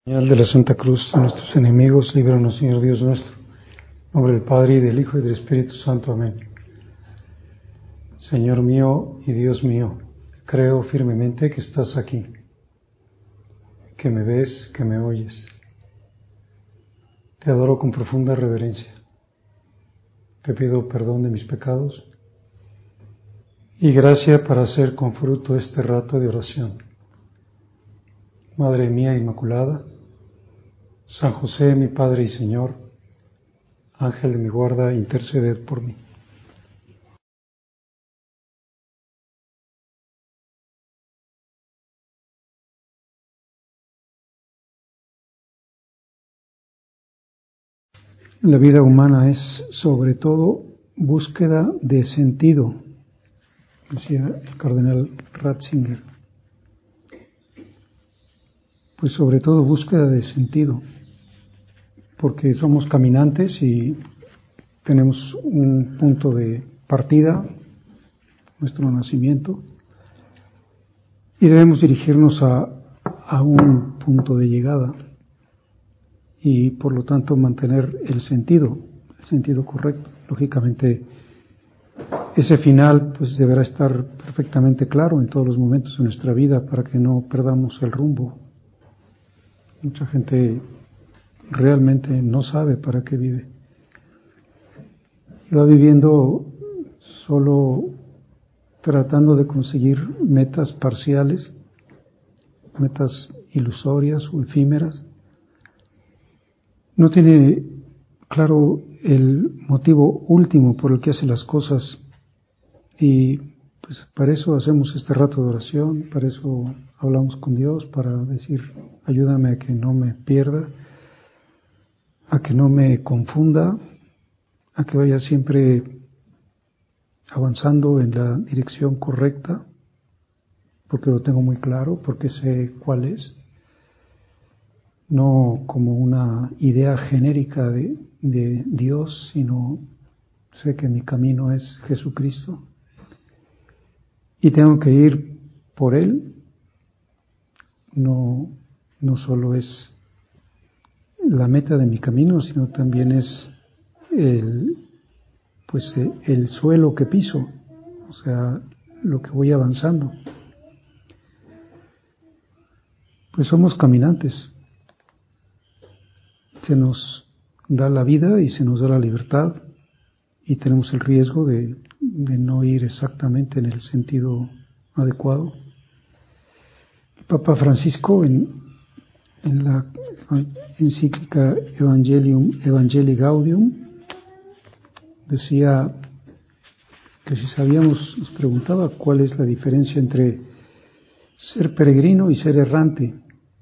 Señal de la Santa Cruz de nuestros enemigos, líbranos, Señor Dios nuestro. En nombre del Padre, y del Hijo, y del Espíritu Santo. Amén. Señor mío y Dios mío, creo firmemente que estás aquí, que me ves, que me oyes. Te adoro con profunda reverencia. Te pido perdón de mis pecados y gracia para hacer con fruto este rato de oración. Madre mía Inmaculada, San José, mi Padre y Señor, Ángel de mi guarda, interceded por mí. La vida humana es sobre todo búsqueda de sentido, decía el cardenal Ratzinger. Pues sobre todo búsqueda de sentido, porque somos caminantes y tenemos un punto de partida, nuestro nacimiento, y debemos dirigirnos a un punto de llegada y por lo tanto mantener el sentido correcto. Lógicamente ese final pues deberá estar perfectamente claro en todos los momentos de nuestra vida para que no perdamos el rumbo. Mucha gente realmente no sabe para qué vive. Y va viviendo solo tratando de conseguir metas parciales, metas ilusorias o efímeras. No tiene claro el motivo último por el que hace las cosas, y pues para eso hacemos este rato de oración, para eso hablamos con Dios, para decir: ayúdame a que no me pierda, a que no me confunda, a que vaya siempre avanzando en la dirección correcta, porque lo tengo muy claro, porque sé cuál es, no como una idea genérica de Dios, sino sé que mi camino es Jesucristo y tengo que ir por Él. No solo es la meta de mi camino, sino también es el suelo que piso, o sea, lo que voy avanzando. Pues somos caminantes. Se nos da la vida y se nos da la libertad, y tenemos el riesgo de no ir exactamente en el sentido adecuado. El Papa Francisco en la encíclica Evangelii Gaudium decía que nos preguntaba cuál es la diferencia entre ser peregrino y ser errante.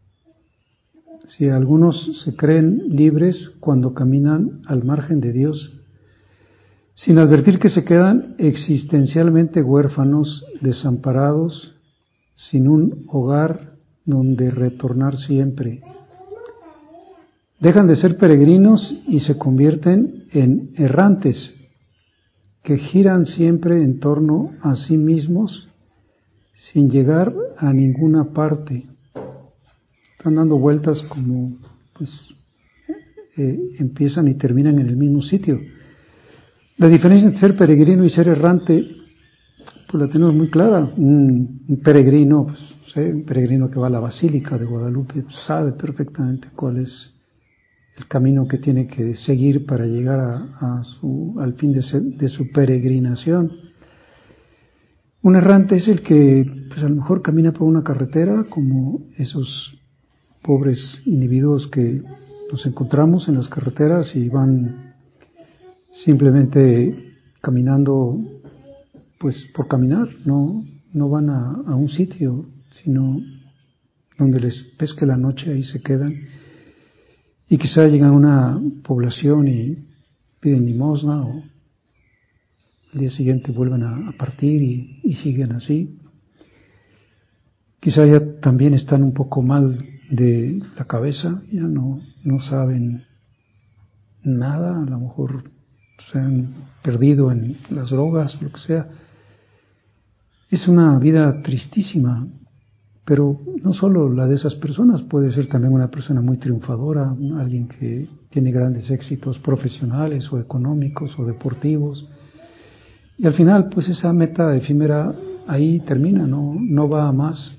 Si algunos se creen libres cuando caminan al margen de Dios, sin advertir que se quedan existencialmente huérfanos, desamparados, sin un hogar donde retornar siempre. Dejan de ser peregrinos y se convierten en errantes, que giran siempre en torno a sí mismos sin llegar a ninguna parte. Están dando vueltas como empiezan y terminan en el mismo sitio. La diferencia entre ser peregrino y ser errante pues la tenemos muy clara. Un peregrino, un peregrino que va a la Basílica de Guadalupe sabe perfectamente cuál es el camino que tiene que seguir para llegar al fin de su peregrinación. Un errante es el que a lo mejor camina por una carretera, como esos pobres individuos que nos encontramos en las carreteras y van simplemente caminando por caminar, no van a un sitio, sino donde les pesque la noche, ahí se quedan, y quizá llegan a una población y piden limosna, o al día siguiente vuelven a partir y siguen así. Quizá ya también están un poco mal de la cabeza, ya no saben nada, a lo mejor se han perdido en las drogas, lo que sea. Es una vida tristísima, Pero no solo la de esas personas, puede ser también una persona muy triunfadora, alguien que tiene grandes éxitos profesionales o económicos o deportivos. Y al final, pues esa meta efímera ahí termina, no va a más.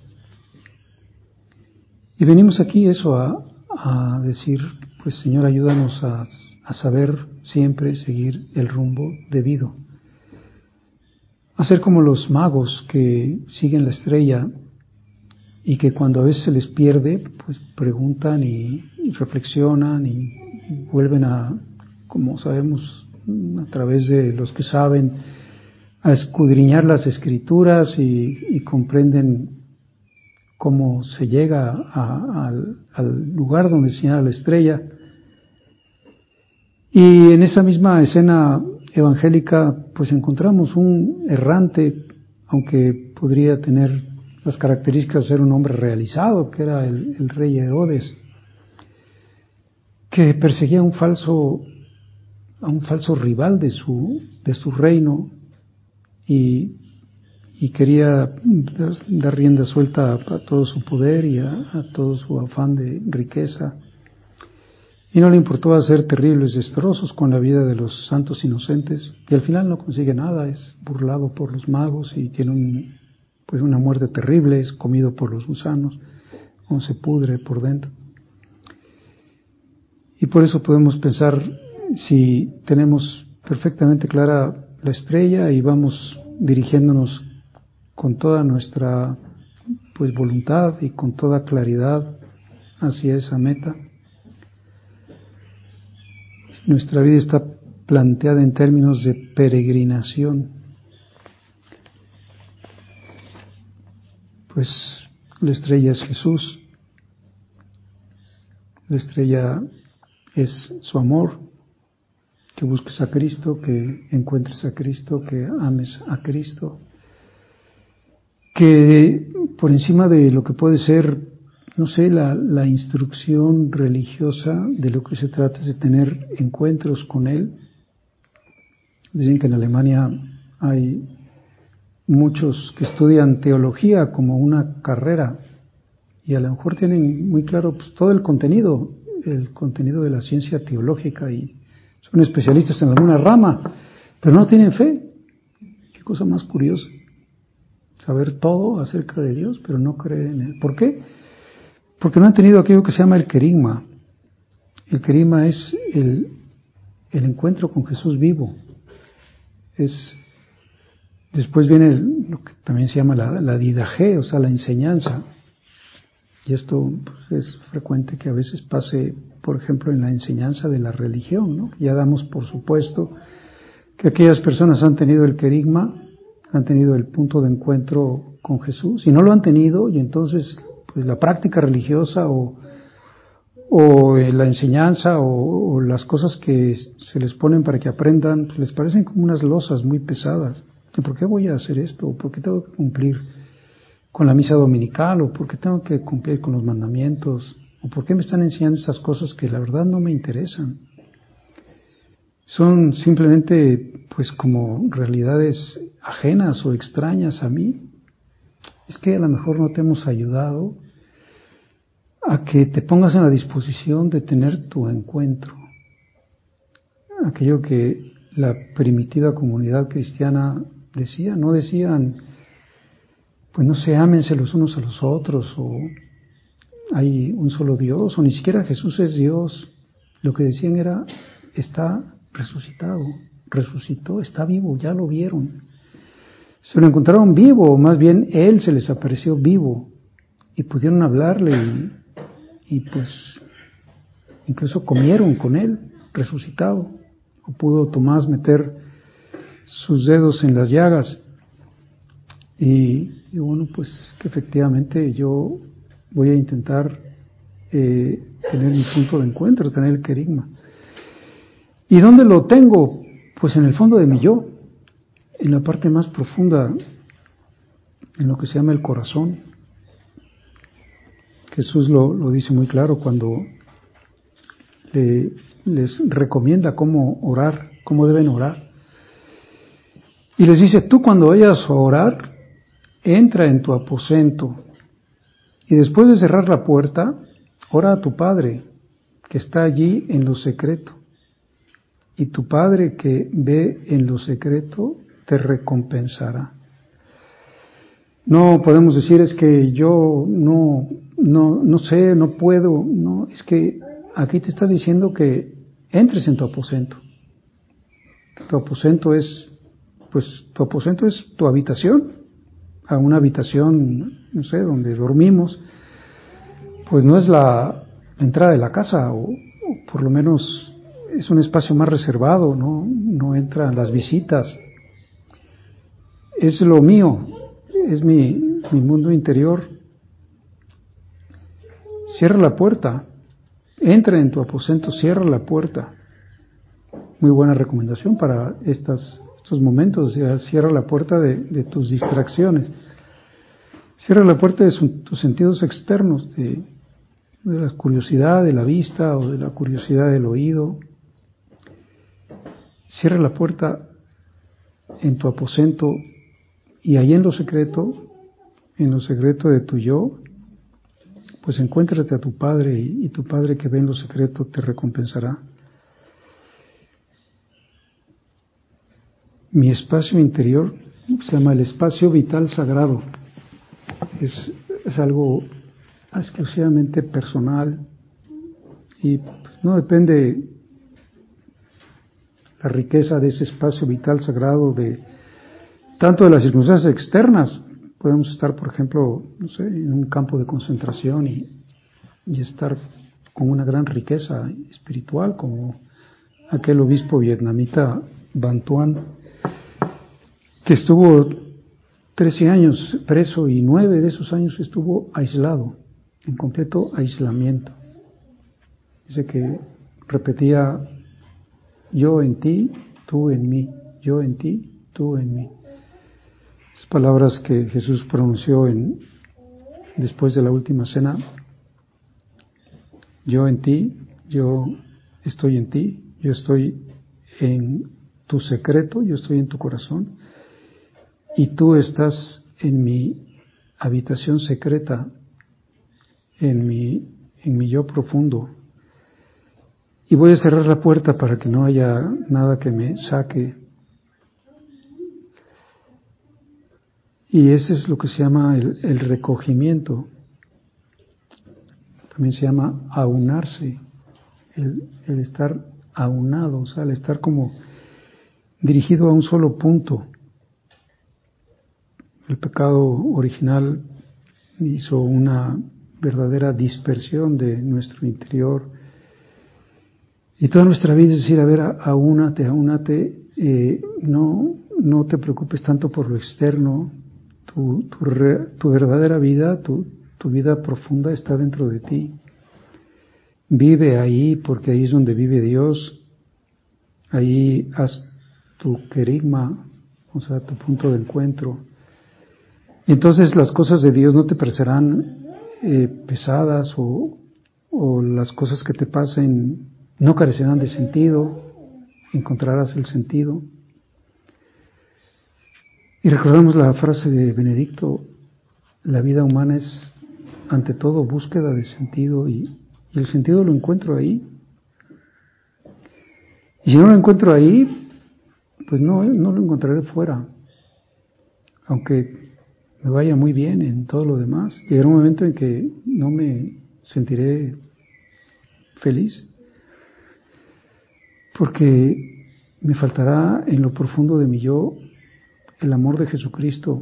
Y venimos aquí eso a decir, pues Señor, ayúdanos a saber siempre seguir el rumbo debido. A ser como los magos que siguen la estrella y que cuando a veces se les pierde, pues preguntan y reflexionan y vuelven como sabemos, a través de los que saben, a escudriñar las escrituras y comprenden cómo se llega al lugar donde señala la estrella. Y en esa misma escena evangélica, pues encontramos un errante, aunque podría tener las características de ser un hombre realizado, que era el rey Herodes, que perseguía a un falso rival de su reino y quería dar rienda suelta a todo su poder y a todo su afán de riqueza. Y no le importó hacer terribles destrozos con la vida de los santos inocentes, y al final no consigue nada, es burlado por los magos y tiene una muerte terrible, es comido por los gusanos, o se pudre por dentro. Y por eso podemos pensar, si tenemos perfectamente clara la estrella y vamos dirigiéndonos con toda nuestra voluntad y con toda claridad hacia esa meta, nuestra vida está planteada en términos de peregrinación. Pues la estrella es Jesús, la estrella es su amor, que busques a Cristo, que encuentres a Cristo, que ames a Cristo, que por encima de lo que puede ser, no sé, la instrucción religiosa, de lo que se trata es de tener encuentros con Él. Dicen que en Alemania hay muchos que estudian teología como una carrera y a lo mejor tienen muy claro todo el contenido de la ciencia teológica y son especialistas en alguna rama, pero no tienen fe. Qué cosa más curiosa. Saber todo acerca de Dios, pero no creer en Él. ¿Por qué? Porque no han tenido aquello que se llama el querigma. El querigma es el encuentro con Jesús vivo. Después viene lo que también se llama la didaje, o sea, la enseñanza. Y esto es frecuente que a veces pase, por ejemplo, en la enseñanza de la religión, ¿no? Ya damos por supuesto que aquellas personas han tenido el querigma, han tenido el punto de encuentro con Jesús, y no lo han tenido, y entonces pues la práctica religiosa o la enseñanza o las cosas que se les ponen para que aprendan, pues les parecen como unas losas muy pesadas. ¿Por qué voy a hacer esto? ¿Por qué tengo que cumplir con la misa dominical? ¿O por qué tengo que cumplir con los mandamientos? ¿O por qué me están enseñando esas cosas que la verdad no me interesan? Son simplemente pues como realidades ajenas o extrañas a mí. Es que a lo mejor no te hemos ayudado a que te pongas en la disposición de tener tu encuentro. Aquello que la primitiva comunidad cristiana decía, no decían, pues no sé, ámense los unos a los otros, o hay un solo Dios, o ni siquiera Jesús es Dios. Lo que decían era, está resucitado, resucitó, está vivo, ya lo vieron. Se lo encontraron vivo, o más bien Él se les apareció vivo, y pudieron hablarle, y pues incluso comieron con Él, resucitado. O pudo Tomás meter sus dedos en las llagas. Y bueno, pues que efectivamente yo voy a intentar tener mi punto de encuentro, tener el querigma. ¿Y dónde lo tengo? Pues en el fondo de mi yo, en la parte más profunda, en lo que se llama el corazón. Jesús lo dice muy claro cuando les recomienda cómo orar, cómo deben orar. Y les dice, tú cuando vayas a orar, entra en tu aposento Y después de cerrar la puerta, ora a tu Padre, que está allí en lo secreto. Y tu Padre que ve en lo secreto, te recompensará. No podemos decir es que yo no sé, no puedo. No, es que aquí te está diciendo que entres en tu aposento. Tu aposento es tu habitación. A una habitación, no sé, donde dormimos, pues no es la entrada de la casa, o por lo menos es un espacio más reservado, no entran las visitas. Es lo mío, es mi mundo interior. Cierra la puerta, entra en tu aposento, cierra la puerta. Muy buena recomendación para estos momentos. O sea, cierra la puerta de tus distracciones. Cierra la puerta de tus sentidos externos, de la curiosidad de la vista o de la curiosidad del oído. Cierra la puerta en tu aposento y ahí en lo secreto de tu yo, pues encuéntrate a tu Padre y tu Padre que ve en lo secreto te recompensará. Mi espacio interior se llama el espacio vital sagrado. Es algo exclusivamente personal y pues, no depende la riqueza de ese espacio vital sagrado tanto de las circunstancias externas. Podemos estar, por ejemplo, no sé, en un campo de concentración y estar con una gran riqueza espiritual, como aquel obispo vietnamita Van Tuan, que estuvo 13 años preso y 9 de esos años estuvo aislado, en completo aislamiento. Dice que repetía: yo en ti, tú en mí, yo en ti, tú en mí. Esas palabras que Jesús pronunció después de la última cena: yo en ti, yo estoy en ti, yo estoy en tu secreto, yo estoy en tu corazón, y tú estás en mi habitación secreta, en mi yo profundo. Y voy a cerrar la puerta para que no haya nada que me saque. Y ese es lo que se llama el recogimiento. También se llama aunarse, el estar aunado, o sea, el estar como dirigido a un solo punto. El pecado original hizo una verdadera dispersión de nuestro interior. Y toda nuestra vida es decir, a ver, aúnate, no te preocupes tanto por lo externo. Tu verdadera vida, tu vida profunda está dentro de ti. Vive ahí, porque ahí es donde vive Dios. Ahí haz tu querigma, o sea, tu punto de encuentro. Y entonces las cosas de Dios no te parecerán pesadas, o las cosas que te pasen no carecerán de sentido, encontrarás el sentido. Y recordamos la frase de Benedicto: la vida humana es ante todo búsqueda de sentido, y el sentido lo encuentro ahí. Y si no lo encuentro ahí, pues no lo encontraré fuera. Aunque me vaya muy bien en todo lo demás, llegará un momento en que no me sentiré feliz, porque me faltará en lo profundo de mi yo el amor de Jesucristo.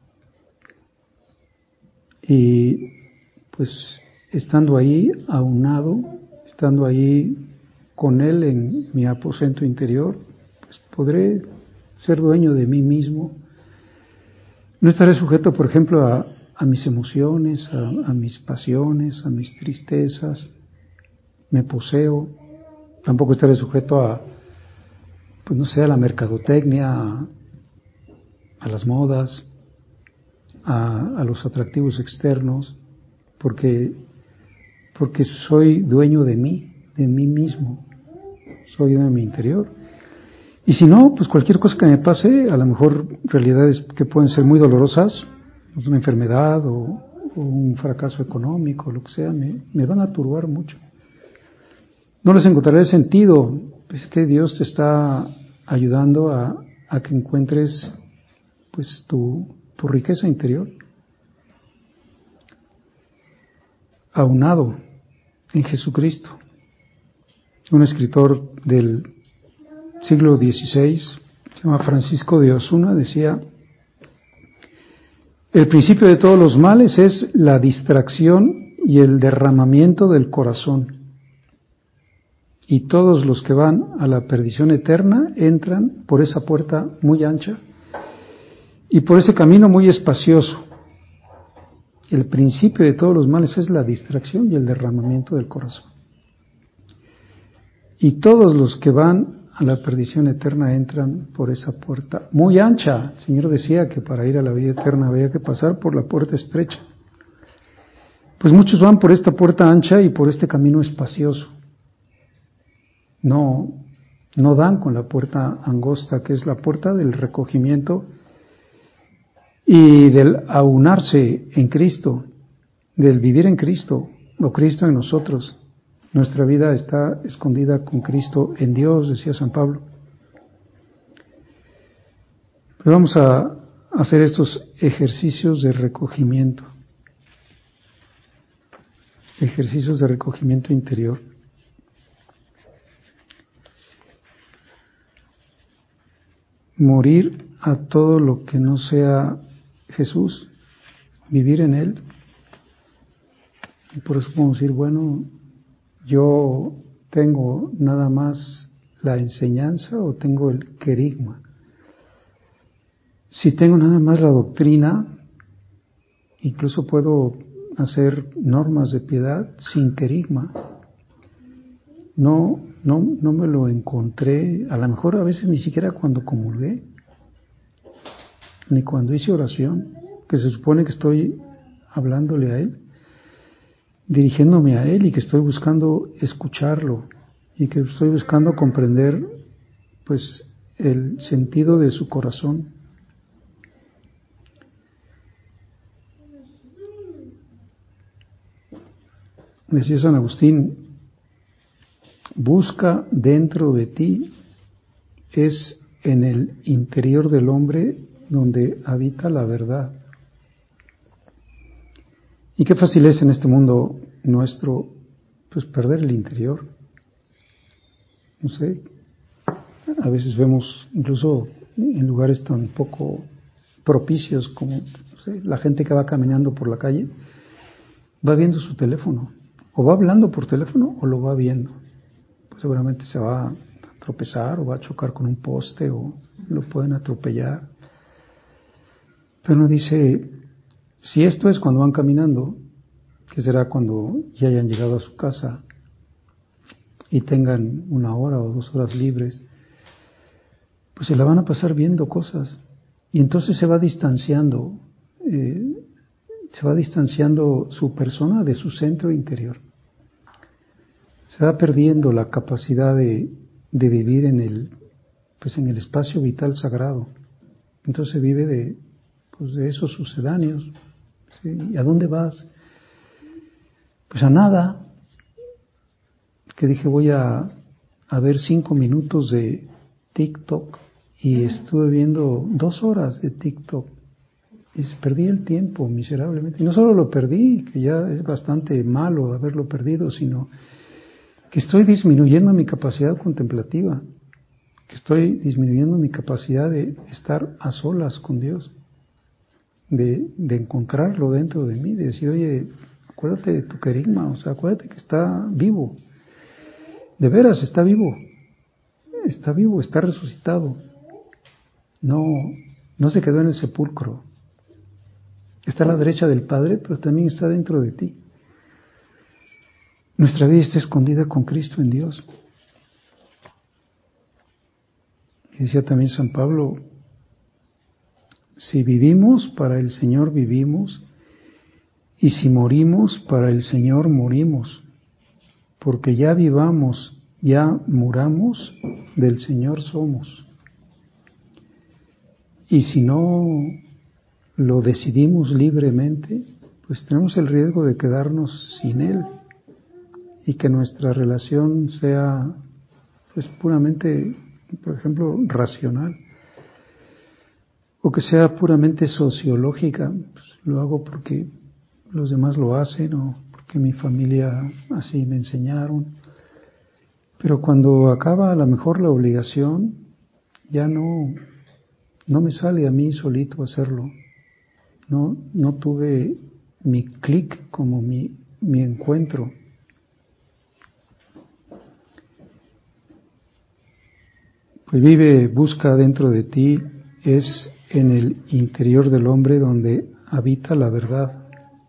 Y pues estando ahí aunado, estando ahí con Él en mi aposento interior, pues podré ser dueño de mí mismo. No estaré sujeto, por ejemplo, a mis emociones, a mis pasiones, a mis tristezas. Me poseo. Tampoco estaré sujeto a la mercadotecnia, a las modas, a los atractivos externos, porque soy dueño de mí mismo, soy dueño de mi interior. Y si no, pues cualquier cosa que me pase, a lo mejor realidades que pueden ser muy dolorosas, una enfermedad o o un fracaso económico, lo que sea, me van a turbar mucho. No les encontraré sentido. Es que Dios te está ayudando a que encuentres pues tu riqueza interior, aunado en Jesucristo. Un escritor del siglo XVI, se llama Francisco de Osuna, decía: el principio de todos los males es la distracción y el derramamiento del corazón. Y todos los que van a la perdición eterna entran por esa puerta muy ancha y por ese camino muy espacioso. El principio de todos los males es la distracción y el derramamiento del corazón. Y todos los que van a la perdición eterna entran por esa puerta muy ancha. El Señor decía que para ir a la vida eterna había que pasar por la puerta estrecha. Pues muchos van por esta puerta ancha y por este camino espacioso. No dan con la puerta angosta, que es la puerta del recogimiento y del aunarse en Cristo, del vivir en Cristo, o Cristo en nosotros. Nuestra vida está escondida con Cristo en Dios, decía San Pablo. Pero vamos a hacer estos ejercicios de recogimiento, ejercicios de recogimiento interior. Morir a todo lo que no sea Jesús, vivir en Él. Y por eso podemos decir, bueno, yo tengo nada más la enseñanza o tengo el querigma. Si tengo nada más la doctrina, incluso puedo hacer normas de piedad sin querigma. No me lo encontré, a lo mejor a veces ni siquiera cuando comulgué, ni cuando hice oración, que se supone que estoy hablándole a Él, dirigiéndome a Él y que estoy buscando escucharlo y que estoy buscando comprender pues el sentido de su corazón. Decía San Agustín, busca dentro de ti, es en el interior del hombre donde habita la verdad. Y qué fácil es en este mundo nuestro, pues perder el interior. No sé, a veces vemos incluso en lugares tan poco propicios como, no sé, la gente que va caminando por la calle, va viendo su teléfono, o va hablando por teléfono o lo va viendo. Pues seguramente se va a tropezar o va a chocar con un poste o lo pueden atropellar. Pero uno dice, si esto es cuando van caminando, ¿qué será cuando ya hayan llegado a su casa y tengan 1 hora o 2 horas libres? Pues se la van a pasar viendo cosas y entonces se va distanciando su persona de su centro interior. Se va perdiendo la capacidad de vivir en el espacio vital sagrado. Entonces se vive de esos sucedáneos. ¿Sí? ¿Y a dónde vas? Pues a nada. Que dije, voy a ver 5 minutos de TikTok y estuve viendo 2 horas de TikTok. Y perdí el tiempo miserablemente. Y no solo lo perdí, que ya es bastante malo haberlo perdido, sino que estoy disminuyendo mi capacidad contemplativa, que estoy disminuyendo mi capacidad de estar a solas con Dios, de encontrarlo dentro de mí, de decir, oye, acuérdate de tu querigma, o sea, acuérdate que está vivo, de veras está vivo, está resucitado, no se quedó en el sepulcro, está a la derecha del Padre, pero también está dentro de ti. Nuestra vida está escondida con Cristo en Dios. Y decía también San Pablo, si vivimos, para el Señor vivimos, y si morimos, para el Señor morimos, porque ya vivamos, ya muramos, del Señor somos. Y si no lo decidimos libremente, pues tenemos el riesgo de quedarnos sin Él y que nuestra relación sea pues puramente, por ejemplo, racional, o que sea puramente sociológica. Pues lo hago porque los demás lo hacen o porque mi familia así me enseñaron. Pero cuando acaba a lo mejor la obligación, ya no me sale a mí solito hacerlo. No tuve mi clic como mi encuentro. Pues busca dentro de ti, es en el interior del hombre donde habita la verdad.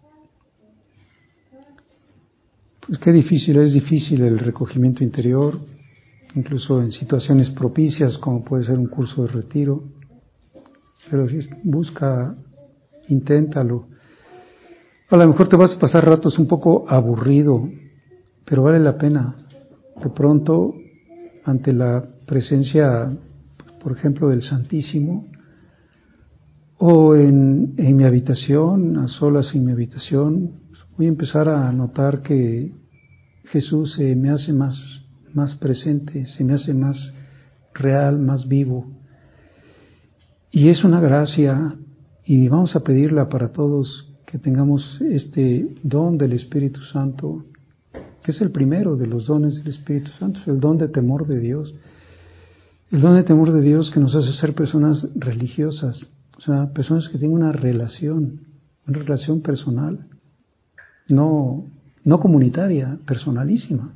Pues qué difícil, es difícil el recogimiento interior, incluso en situaciones propicias como puede ser un curso de retiro, pero busca, inténtalo. A lo mejor te vas a pasar ratos un poco aburrido, pero vale la pena. De pronto, ante la presencia, por ejemplo, del Santísimo, o en mi habitación, a solas en mi habitación, voy a empezar a notar que Jesús se me hace más presente, se me hace más real, más vivo. Y es una gracia, y vamos a pedirla para todos, que tengamos este don del Espíritu Santo, que es el primero de los dones del Espíritu Santo, es el don de temor de Dios. El don de temor de Dios que nos hace ser personas religiosas, o sea, personas que tienen una relación personal, no comunitaria, personalísima.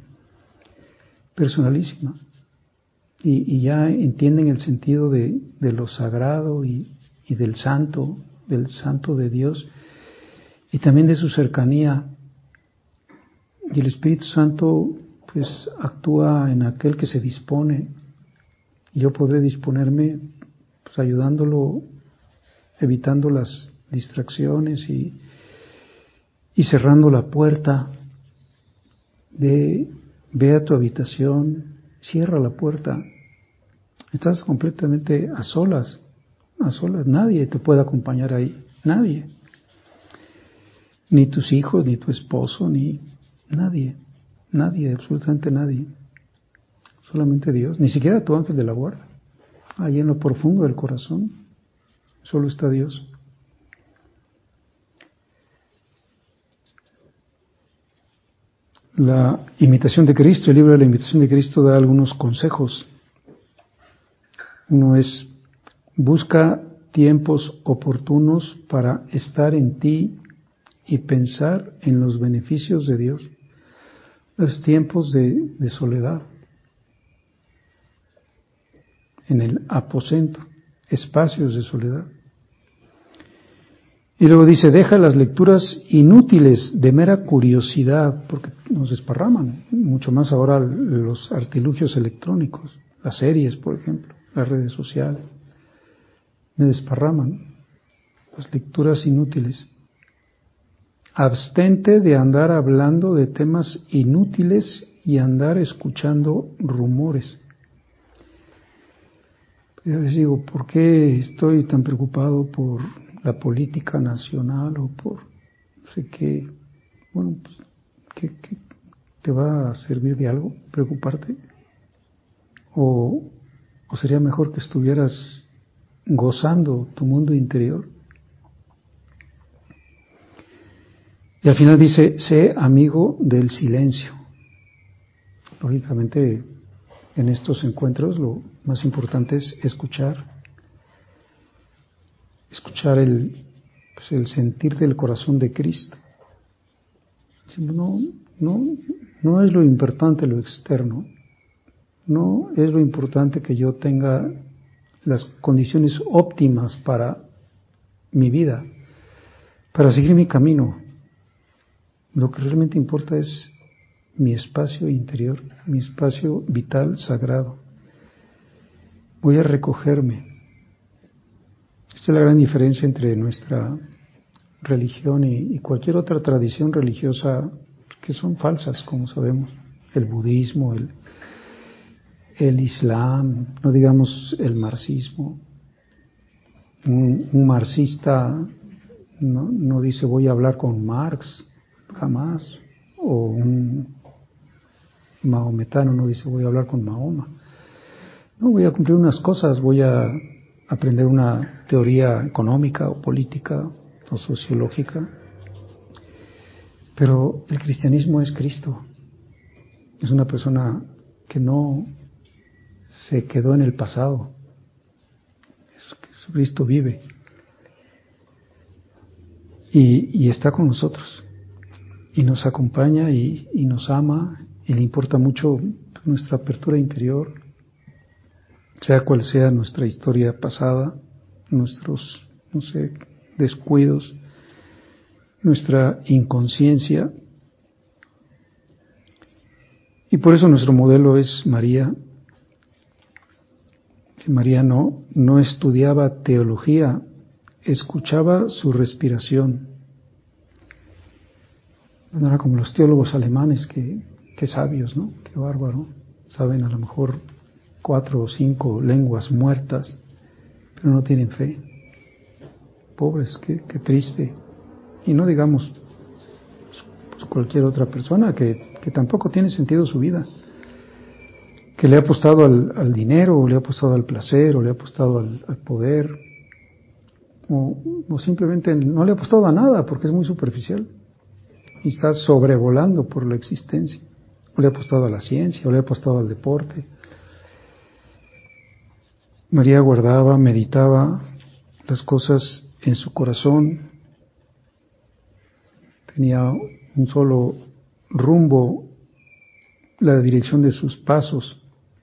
Y ya entienden el sentido de lo sagrado y del santo de Dios, y también de su cercanía. Y el Espíritu Santo pues actúa en aquel que se dispone. Yo podré disponerme pues ayudándolo, evitando las distracciones y cerrando la puerta. Ve a tu habitación, cierra la puerta. Estás completamente a solas, nadie te puede acompañar ahí, nadie. Ni tus hijos, ni tu esposo, ni nadie, absolutamente nadie. Solamente Dios, ni siquiera tu ángel de la guarda. Ahí en lo profundo del corazón, solo está Dios. La imitación de Cristo, el libro de la imitación de Cristo da algunos consejos. Uno es, busca tiempos oportunos para estar en ti y pensar en los beneficios de Dios. Los tiempos de soledad, en el aposento, espacios de soledad. Y luego dice, deja las lecturas inútiles de mera curiosidad, porque nos desparraman, mucho más ahora los artilugios electrónicos, las series, por ejemplo, las redes sociales, me desparraman, las lecturas inútiles. Abstente de andar hablando de temas inútiles y andar escuchando rumores. Y a veces digo, ¿por qué estoy tan preocupado por la política nacional o por no sé qué? Bueno, pues, ¿qué te va a servir de algo preocuparte? ¿O sería mejor que estuvieras gozando tu mundo interior? Y al final dice, sé amigo del silencio. Lógicamente, en estos encuentros lo más importante es escuchar el sentir del corazón de Cristo. No es lo importante lo externo, no es lo importante que yo tenga las condiciones óptimas para mi vida, para seguir mi camino. Lo que realmente importa es mi espacio interior, mi espacio vital, sagrado. Voy a recogerme. Esta es la gran diferencia entre nuestra religión y cualquier otra tradición religiosa que son falsas, como sabemos. El budismo, el islam, no digamos el marxismo. Un marxista no dice voy a hablar con Marx, jamás, o un maometano no dice voy a hablar con Mahoma. No, voy a cumplir unas cosas, voy a aprender una teoría económica o política o sociológica. Pero el cristianismo es Cristo. Es una persona que no se quedó en el pasado. Jesucristo vive. Y está con nosotros. Y nos acompaña y nos ama. Y le importa mucho nuestra apertura interior. Sea cual sea nuestra historia pasada, nuestros, descuidos, nuestra inconsciencia. Y por eso nuestro modelo es María. Que María no estudiaba teología, escuchaba su respiración. No era como los teólogos alemanes, que sabios, ¿no? Qué bárbaro. Saben a lo mejor 4 o 5 lenguas muertas, pero no tienen fe. Pobres, qué triste. Y no digamos pues cualquier otra persona que tampoco tiene sentido su vida, que le ha apostado al dinero, o le ha apostado al placer, o le ha apostado al poder, o simplemente no le ha apostado a nada porque es muy superficial y está sobrevolando por la existencia, o le ha apostado a la ciencia, o le ha apostado al deporte. María guardaba, meditaba las cosas en su corazón, tenía un solo rumbo, la dirección de sus pasos.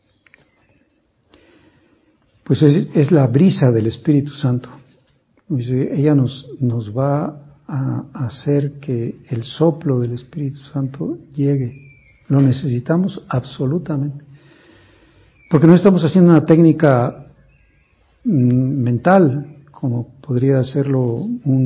Pues es la brisa del Espíritu Santo. Ella nos va a hacer que el soplo del Espíritu Santo llegue. Lo necesitamos absolutamente. Porque no estamos haciendo una técnica mental, como podría hacerlo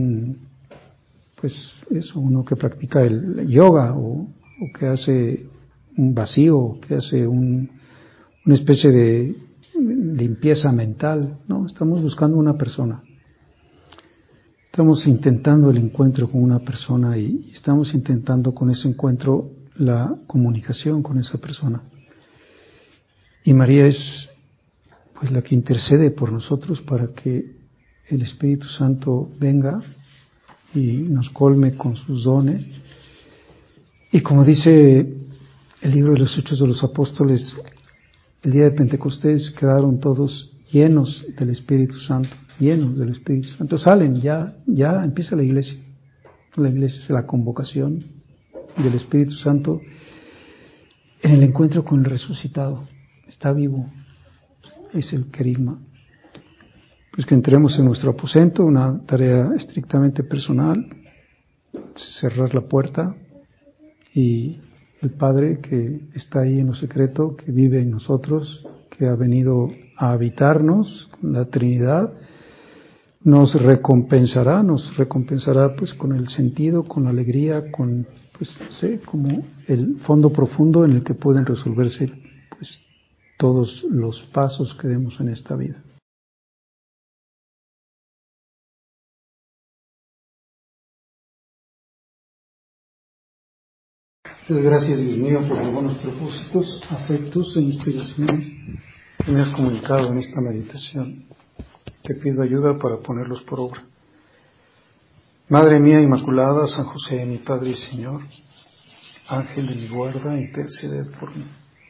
uno que practica el yoga, o que hace un vacío, que hace una especie de limpieza mental. No, estamos buscando una persona. Estamos intentando el encuentro con una persona y estamos intentando con ese encuentro la comunicación con esa persona. Y María es pues la que intercede por nosotros para que el Espíritu Santo venga y nos colme con sus dones. Y como dice el libro de los Hechos de los Apóstoles, el día de Pentecostés quedaron todos llenos del Espíritu Santo, llenos del Espíritu Santo. Salen, ya empieza la iglesia. La iglesia es la convocación del Espíritu Santo en el encuentro con el resucitado. Está vivo, es el querigma. Pues que entremos en nuestro aposento, una tarea estrictamente personal, cerrar la puerta, y el Padre que está ahí en lo secreto, que vive en nosotros, que ha venido a habitarnos, la Trinidad, nos recompensará pues con el sentido, con la alegría, con como el fondo profundo en el que pueden resolverse pues todos los pasos que demos en esta vida. Entonces, gracias, Dios mío, por los buenos propósitos, afectos e inspiraciones que me has comunicado en esta meditación. Te pido ayuda para ponerlos por obra. Madre mía Inmaculada, San José, mi Padre y Señor, Ángel de mi guarda, interceded por mí.